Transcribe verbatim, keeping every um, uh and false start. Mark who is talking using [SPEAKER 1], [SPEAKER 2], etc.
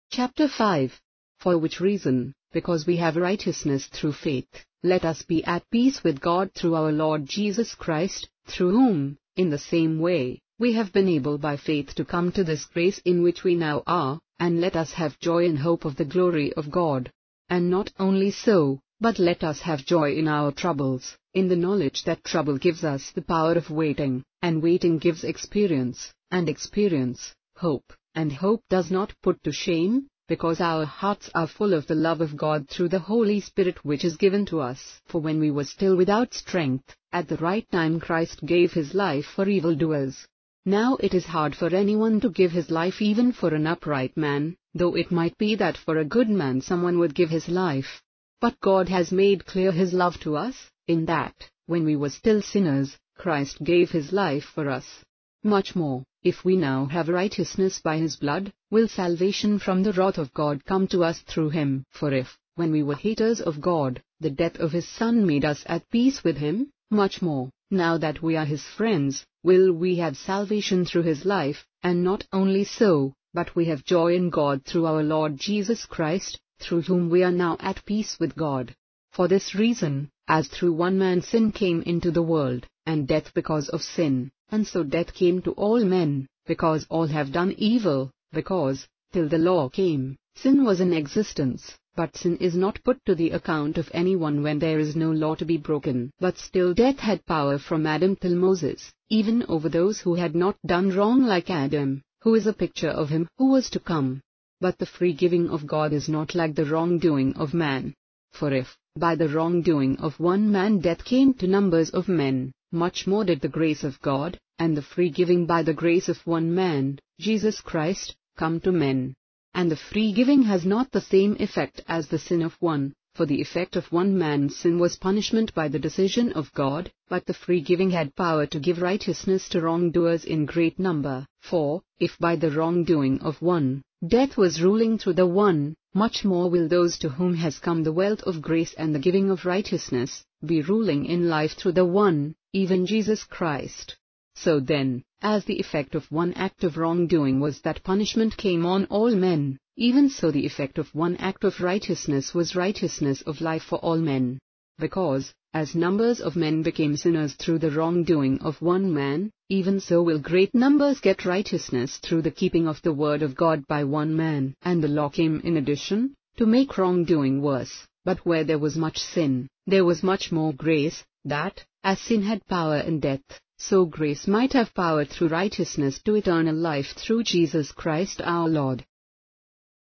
[SPEAKER 1] Chapter five. For which reason, because we have righteousness through faith, let us be at peace with God through our Lord Jesus Christ, through whom, in the same way, we have been able by faith to come to this grace in which we now are, and let us have joy in hope of the glory of God. And not only so, but let us have joy in our troubles, in the knowledge that trouble gives us the power of waiting, and waiting gives experience, and experience, hope, and hope does not put to shame, because our hearts are full of the love of God through the Holy Spirit which is given to us. For when we were still without strength, at the right time Christ gave his life for evildoers. Now it is hard for anyone to give his life even for an upright man, though it might be that for a good man someone would give his life. But God has made clear his love to us, in that, when we were still sinners, Christ gave his life for us. Much more, if we now have righteousness by his blood, will salvation from the wrath of God come to us through him. For if, when we were haters of God, the death of his Son made us at peace with him, much more, now that we are his friends, will we have salvation through his life. And not only so, but we have joy in God through our Lord Jesus Christ, through whom we are now at peace with God. For this reason, as through one man sin came into the world, and death because of sin, and so death came to all men, because all have done evil, because, till the law came, sin was in existence. But sin is not put to the account of anyone when there is no law to be broken. But still death had power from Adam till Moses, even over those who had not done wrong like Adam, who is a picture of him who was to come. But the free giving of God is not like the wrongdoing of man. For if, by the wrongdoing of one man death came to numbers of men, much more did the grace of God, and the free giving by the grace of one man, Jesus Christ, come to men. And the free giving has not the same effect as the sin of one, for the effect of one man's sin was punishment by the decision of God, but the free giving had power to give righteousness to wrongdoers in great number. For, if by the wrongdoing of one, death was ruling through the one, much more will those to whom has come the wealth of grace and the giving of righteousness, be ruling in life through the one, even Jesus Christ. So then, as the effect of one act of wrongdoing was that punishment came on all men, even so the effect of one act of righteousness was righteousness of life for all men. Because, as numbers of men became sinners through the wrongdoing of one man, even so will great numbers get righteousness through the keeping of the word of God by one man. And the law came in addition, to make wrongdoing worse. But where there was much sin, there was much more grace, that, as sin had power in death, so grace might have power through righteousness to eternal life through Jesus Christ our Lord.